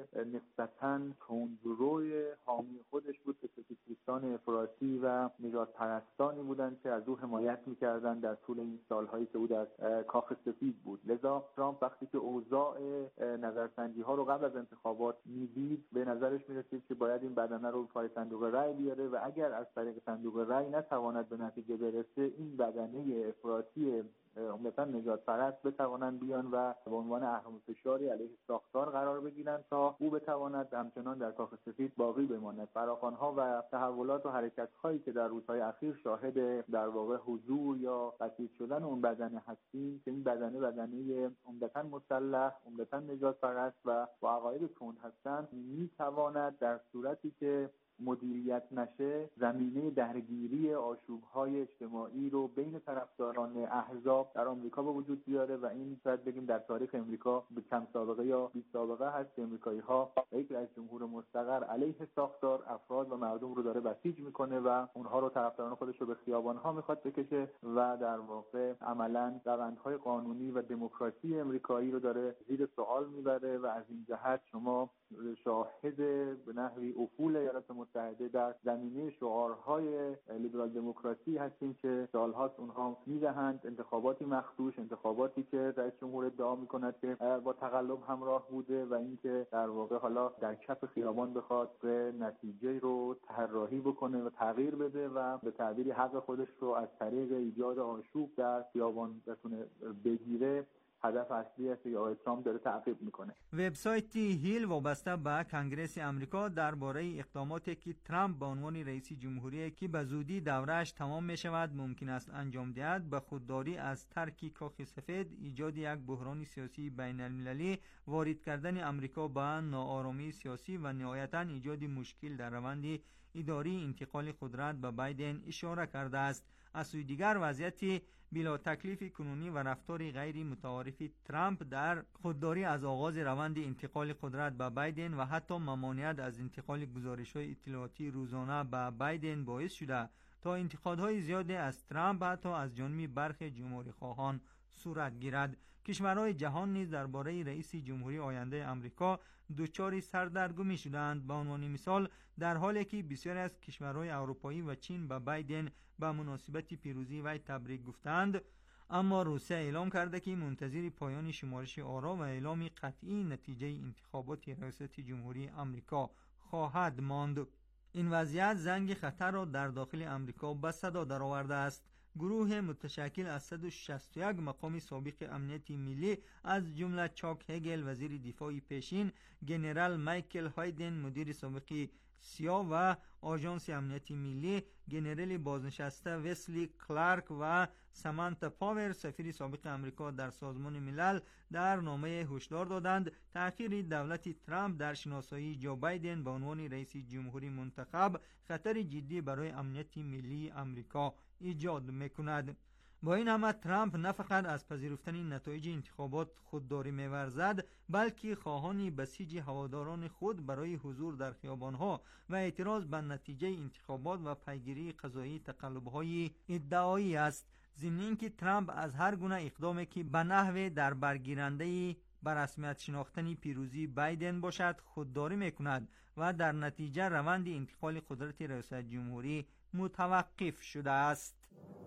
نسبتاً تندروی حامی خودش بود که سفیدپوستان افراطی و نژاد پرستانی بودند که از او حمایت می‌کردند در طول این سال‌هایی که او در کاخ سفید بود. لذا ترامپ وقتی که اوضاع نظرسنجی‌ها رو قبل از انتخابات می‌دید به نظرش می‌رسید که باید این بدنه رو پای صندوق رأی بیاره و اگر از طریق صندوق رأی نتواند به نتیجه برسه این بدنه افراطی عمدتاً نجات پرست بتوانند بیان و به عنوان اهرم فشاری علیه ساختار قرار بگیرند تا او بتواند همچنان در کاخ سفید باقی بماند. فراخوان‌ها و تحولات و حرکت‌هایی که در روزهای اخیر شاهد در واقع حضور یا بسیج شدن اون بدنه هستیم که این بدنه بدنه عمدتاً مسلح، عمدتاً نجات پرست و با عقاید تند هستند، میتواند در صورتی که مدیریت نشه زمینه درگیری آشوب‌های اجتماعی رو بین طرفداران احزاب در آمریکا به وجود بیاره و این شاید بگیم در تاریخ امریکا به کم سابقه یا بی سابقه هست که امریکایی‌ها یک رئیس جمهور مستقر علیه ساختار افراد و مردم رو داره بسیج میکنه و اونها رو طرفداران خودش رو به خیابان‌ها میخواد بکشه و در واقع عملاً روندهای قانونی و دموکراسی امریکایی رو داره زیر سوال میبره و از این جهت شما شاهد به نحوی افول ایالات متحده در زمینه شعارهای لیبرال دموکراسی هستیم که سالهاست اونها میدهند انتخاباتی مخدوش، انتخاباتی که رئیس جمهور ادعا میکند که با تقلب همراه بوده و اینکه در واقع حالا در کف خیابان بخواد به نتیجه رو طراحی بکنه و تغییر بده و به تعبیری حق خودش رو از طریق ایجاد آشوب در خیابان بتونه بگیره هدف اصلی است که آقای ترامپ داره تعقیب میکنه. وبسایت هیل وابسته به کنگره امریکا درباره اقداماتی که ترامپ به عنوان رئیس جمهوری که به زودی دوره‌اش تمام می‌شود ممکن است انجام دهد به خودداری از ترک کاخ سفید، ایجاد یک بحران سیاسی بین المللی، وارد کردن امریکا به ناآرامی سیاسی و نهایتاً ایجاد مشکل در روند اداری انتقال قدرت به بایدن اشاره کرده است. از سوی دیگر وضعیت بلا تکلیف کنونی و رفتار غیر متعارف ترامپ در خودداری از آغاز روند انتقال قدرت به بایدن و حتی ممانعت از انتقال گزارش‌های اطلاعاتی روزانه به بایدن باعث شده تا انتقادهای زیادی از ترامپ حتی از جانب برخی جمهوری خواهان صورت گیرد. کشورهای جهان نیز درباره رئیس جمهوری آینده آمریکا دچار سردرگمی شدند. به عنوان مثال در حالی که بسیاری از کشورهای اروپایی و چین به بایدن به مناسبت پیروزی وی تبریک گفتند، اما روسیه اعلام کرده که منتظر پایان شمارش آرا و اعلام قطعی نتیجه انتخابات ریاست جمهوری آمریکا خواهد ماند. این وضعیت زنگ خطر را در داخل آمریکا به صدا درآورده است. گروه متشکل از صد و شصت و یک مقام سابق امنیت ملی از جمله چاک هگل وزیر دفاع پیشین، جنرال مایکل هایدن مدیر سابق سیا و آژانس امنیت ملی، جنرال بازنشسته وسلی کلارک و سامانتا پاور سفیر سابق آمریکا در سازمان ملل در نامه هشدار دادند تأخیر دولت ترامپ در شناسایی جو بایدن به عنوان رئیس جمهوری منتخب خطر جدی برای امنیت ملی آمریکا ایجاد میکند. با این همه ترامپ نه فقط از پذیرفتن نتایج انتخابات خودداری می‌ورزد، بلکه خواهان بسیج هواداران خود برای حضور در خیابان‌ها و اعتراض به نتیجه انتخابات و پیگیری قضایی تقلب‌های ادعایی است. ضمن اینکه ترامپ از هر گونه اقدامی که به نحو در برگیرنده به رسمیت شناختن پیروزی بایدن باشد خودداری می‌کند و در نتیجه روند انتقال قدرت ریاست جمهوری متوقف شده است.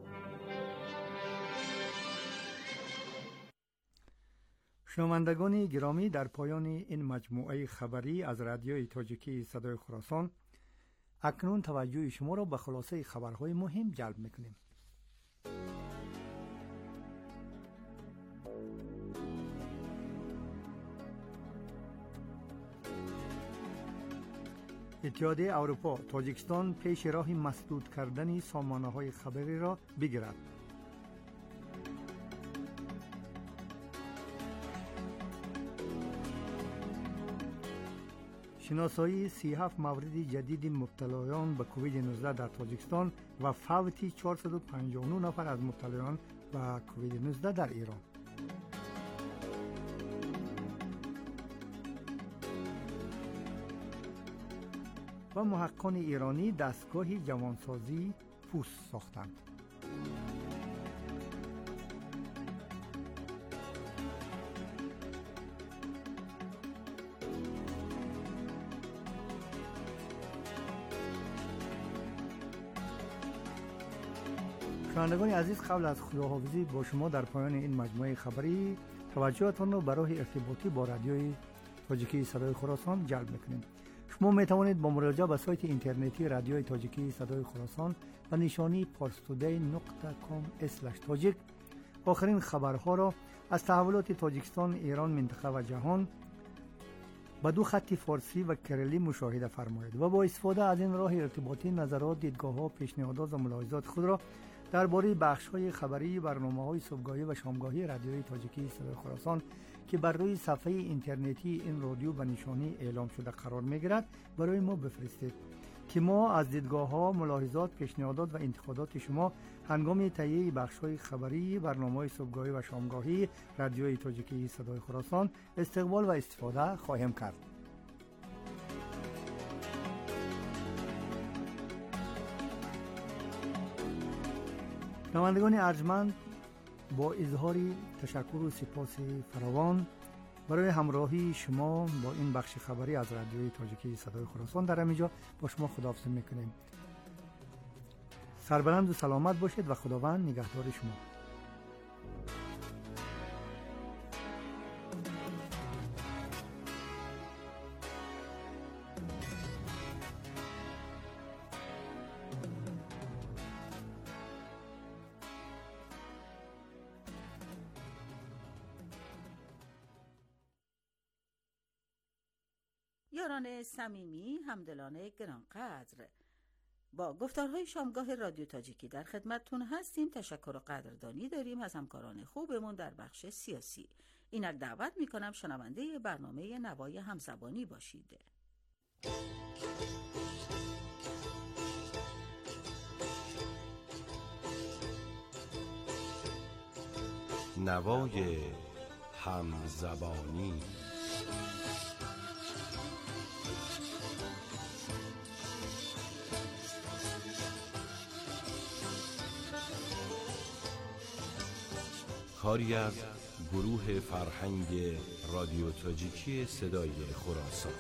شنوندگان گرامی، در پایان این مجموعه خبری از رادیوی تاجیکی صدای خراسان اکنون توجه شما را به خلاصه خبرهای مهم جلب میکنیم. اتحادیه اروپا تاجیکستان پیش راه مسدود کردن سامانه‌های خبری را بگیرد. شناسایی سی و هفت مورد جدید مبتلایان به کووید نوزده در تاجیکستان و فوت چهارصد و پنجاه و نه نفر از مبتلایان به کووید نوزده در ایران. و محققان ایرانی دستگاه جوانسازی پوست ساختند. شنوندگان عزیز، قبل از خداحافظی با شما در پایان این مجموعه خبری توجهتان را برای ارتباطی با رادیوی تاجیکی صدای خراسان جلب میکنیم. شما می توانید با مراجعه به سایت اینترنتی رادیوی تاجیکی صدای خراسان و نشانی پارستودی نقطه کام اسلش تاجیک آخرین خبرها را از تحولات تاجیکستان، ایران، منطقه و جهان با دو خط فارسی و کریلی مشاهده فرمایید و با استفاده از این راه ارتباطی نظرات، دیدگاه‌ها، پیشنهادات و ملاحظات خود را درباره بخش‌های خبری، برنامه‌های صبحگاهی و شامگاهی رادیوی تاجیکی صدای خراسان که بر روی صفحه اینترنتی این رادیو به نشانی اعلام شده قرار می‌گیرد برای ما بفرستید که ما از دیدگاه‌ها، ملاحظات، پیشنهادات و انتقادات شما هنگام تهیه بخش‌های خبری، برنامه‌های صبحگاهی و شامگاهی رادیوی تاجیکی صدای خراسان استقبال و استفاده خواهیم کرد. شنوندگان ارجمند، با اظهار تشکر و سپاس فراوان برای همراهی شما با این بخش خبری از رادیوی تاجیکی صدای خراسان در همینجا با شما خداحافظی میکنیم. سربلند و سلامت باشید و خداوند نگهدار شما. یاران صمیمی، همدلان گرانقدر، با گفتارهای شامگاه رادیو تاجیکی در خدمتتون هستیم. تشکر و قدردانی داریم از همکاران خوبمون در بخش سیاسی. اینک دعوت میکنم شنونده برنامه نوای همزبانی باشید. نوای همزبانی. کاری از گروه فرهنگ رادیو تاجیکی صدای خراسان.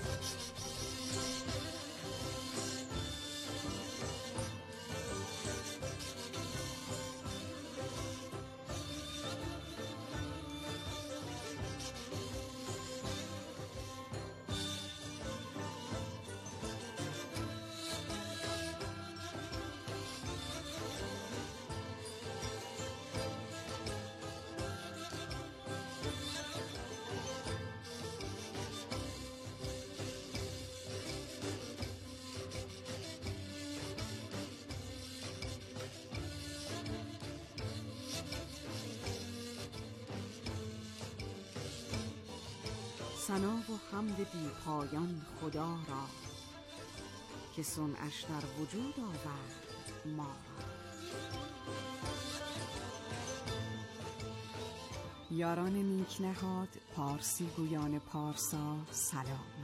ثنا و حمد بی پایان خدا را که صنعش در وجود آورد ما را. یاران نیک نهاد، پارسی گویان پارسا، سلام.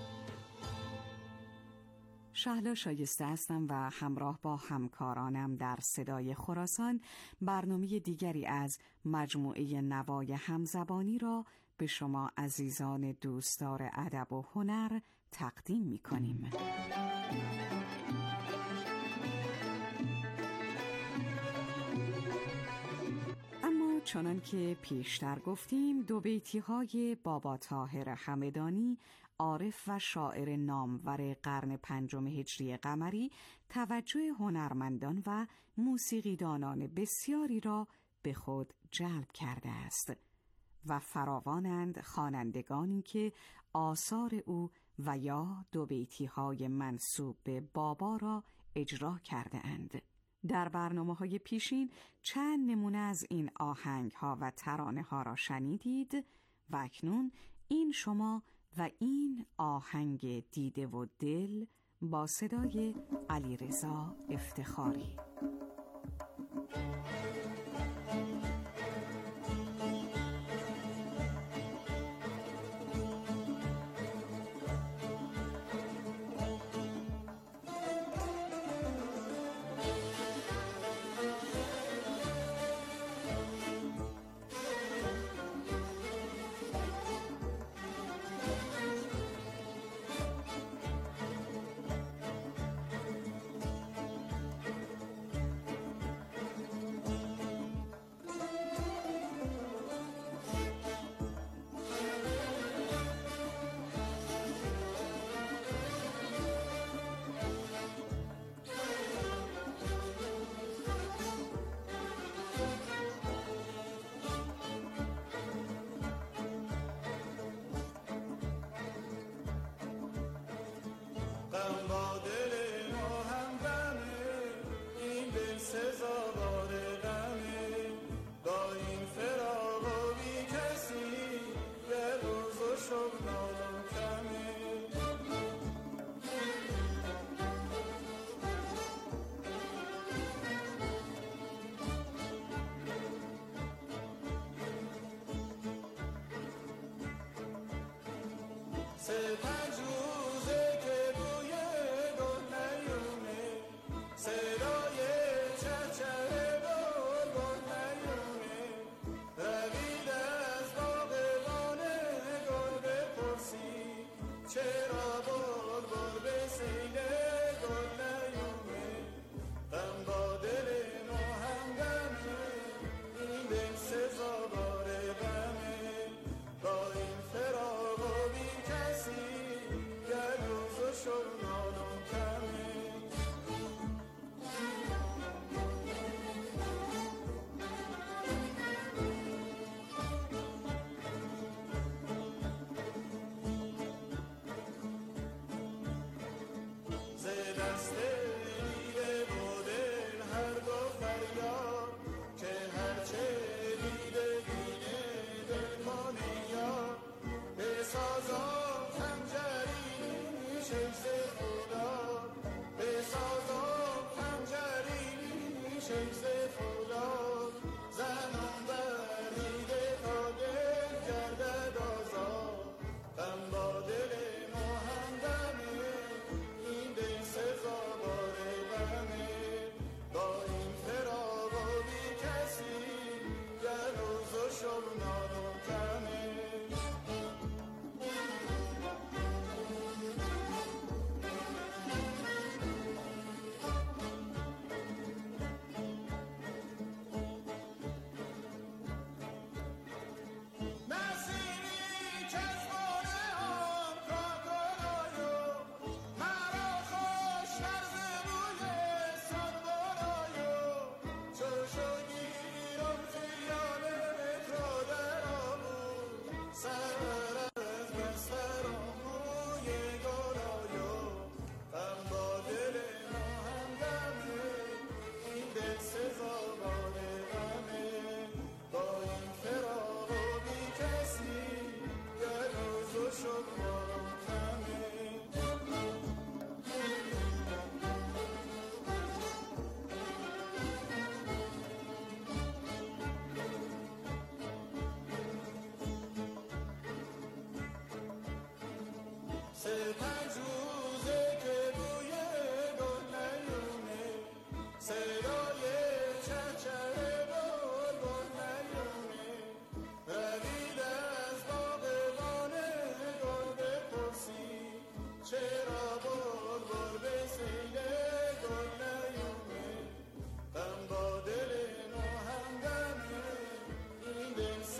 شهلا شایسته هستم و همراه با همکارانم در صدای خراسان برنامه دیگری از مجموعه نوای همزبانی را به شما عزیزان دوستدار ادب و هنر تقدیم می کنیم. اما چنان که پیشتر گفتیم، دو بیتی های بابا طاهر همدانی، عارف و شاعر نامور قرن پنجم هجری قمری، توجه هنرمندان و موسیقیدانان بسیاری را به خود جلب کرده است و فراوانند خوانندگانی که آثار او و یا دو بیتی‌های منسوب به بابا را اجرا کرده اند. در برنامه‌های پیشین چند نمونه از این آهنگ‌ها و ترانه‌ها را شنیدید و اکنون این شما و این آهنگ دیده و دل با صدای علیرضا افتخاری.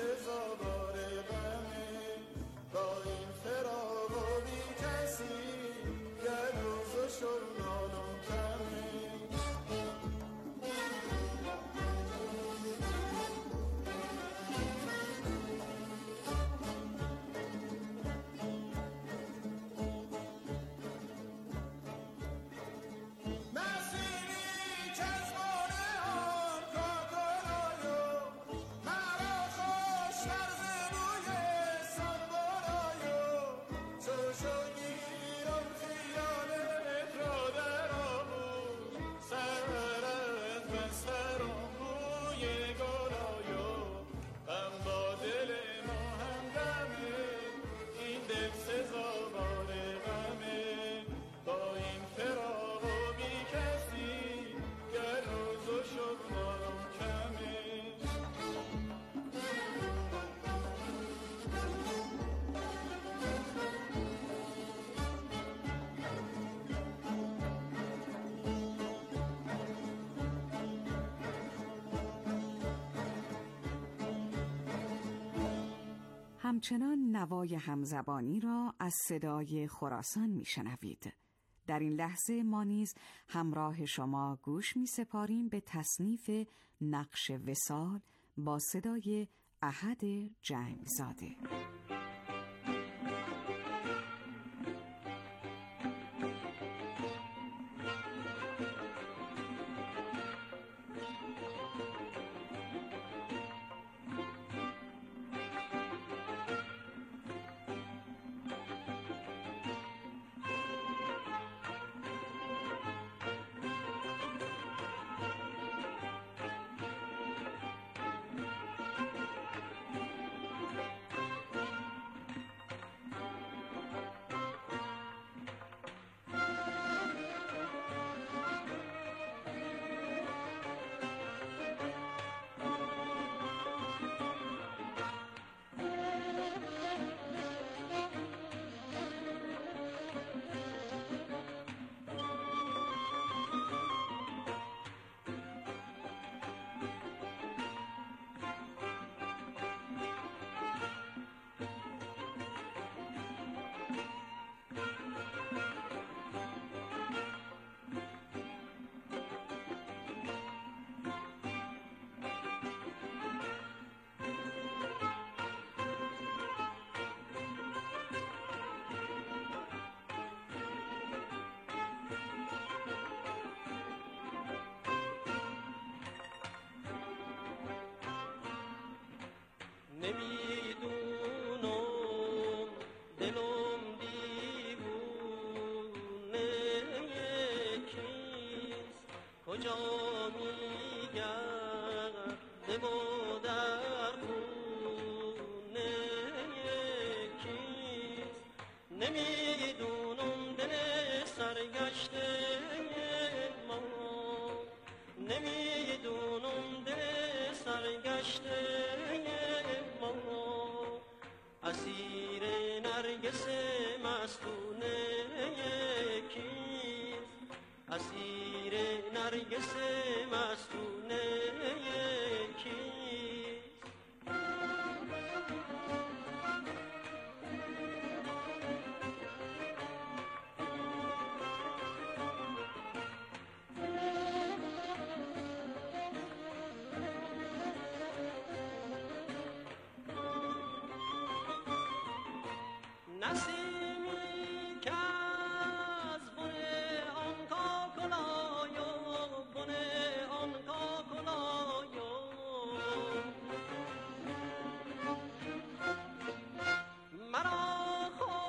سزاوار غمه با این فراق و بی کسی همچنان نوای همزبانی را از صدای خراسان میشنوید. در این لحظه ما نیز همراه شما گوش می سپاریم به تصنیف نقش وصال با صدای احد جنگزاده. نمیدونم دلم دیوونه کیست، کجا میگرده و در خونه کیست. نمیدونم دل سرگشته ما، نمیدونم دل سرگشته اسیر نرگس مستونه کیست، اسیر نرگس مستونه کیست. نسیمی که از بن آن کاکلایو بن آن کاکلایو مرا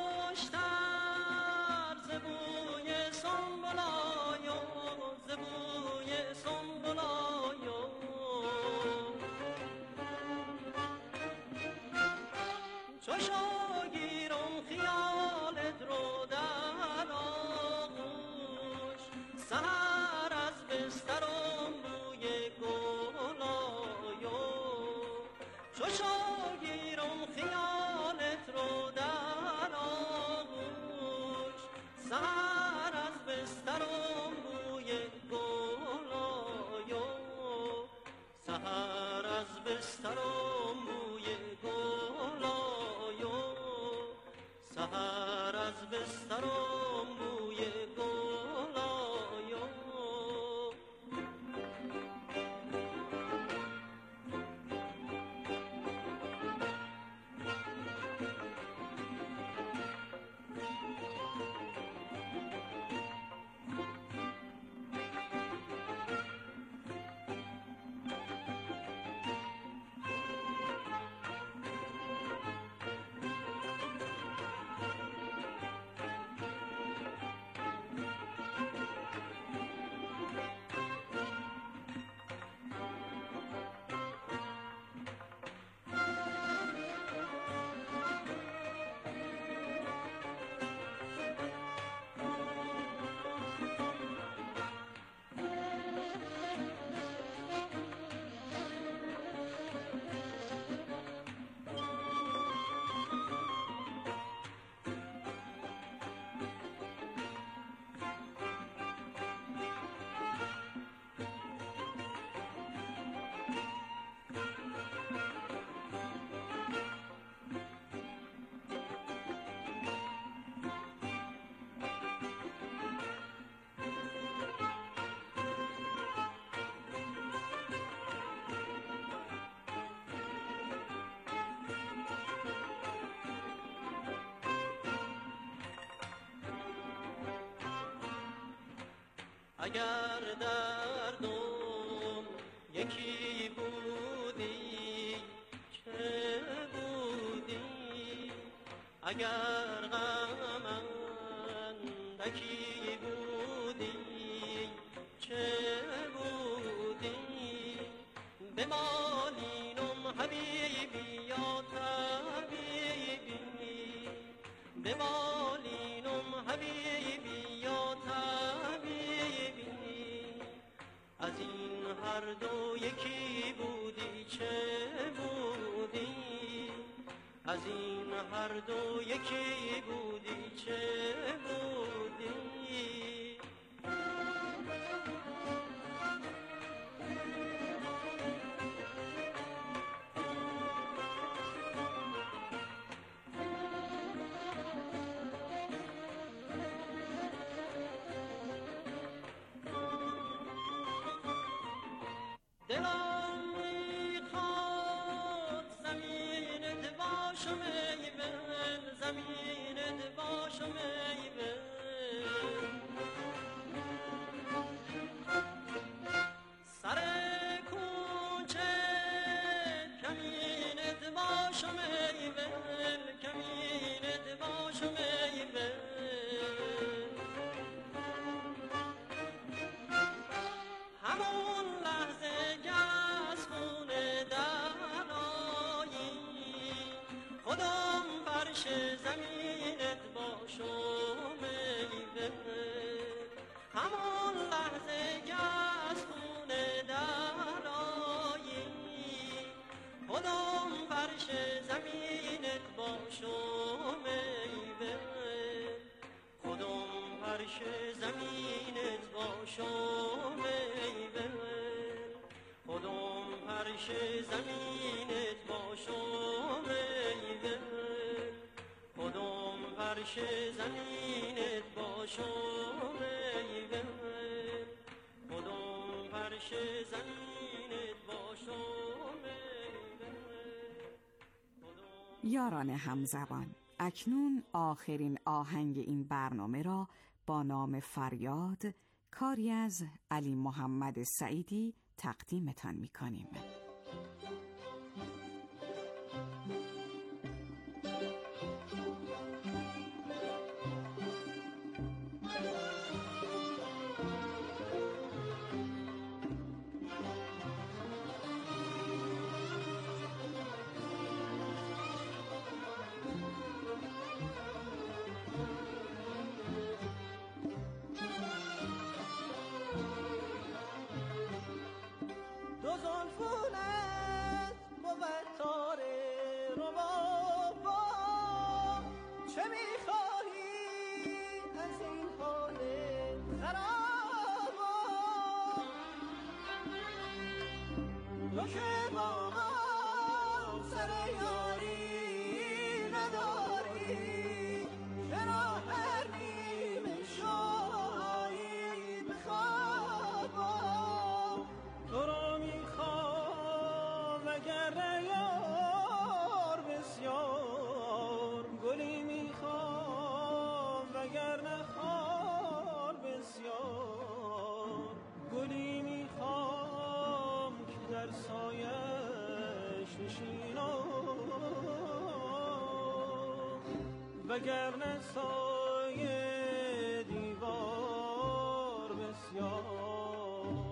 خوشتر ز بوی سنبلایو ز بوی سنبلایو چو شاگیرم خیالت رو در آغوش، سحر از بسترم بوی گلایو. چو شاگیرم خیالت رو در آغوش، سحر از بسترم بوی گلایو، سحر از بسترم بوی گلایو. اگر دردم یکی بودی چه بودی، اگر غم اندکی بودی چه بودی، بمالینم حبیبی یا طبیبی، بمالینم حبیبی یا طبیبی، از این هر دو یکی بودی چه بودی، از این هر دو یکی بودی چه بودی. دلم میخواد زمینت باشم ای بل، زمینت باشم ای بل، سر کوچه کمینت باشم ای بل، کمینت باشم ای بل، همون لحظه که از خونه درآیی خودم فرش زمینت باشم ای بل، همون لحظه که از خونه درآیی خودم فرش زمینت باشم ای بل، خودم فرش زمینت باشم ای بل، خودم فرش زمینت باشم ای بل، خودم فرش زمینت باشم ای بل، خودم فرش زمینت باشم ای بل. یاران همزبان، اکنون آخرین آهنگ این برنامه را با نام فریاد، کاری از علی محمد سعیدی تقدیمتان می کنیم. دو زلفونت بود تار ربابا، چه میخواهی از این حال خرابا، تو که با ما سر یاری نداری، چرا هر نیمه شایی بخوابا، تو را میخوام اگر نیار بسیار، گلی میخوام وگر نخار بسیار، گلی میخوام که در سایش نشینم، وگر نه سایه دیوار بسیار.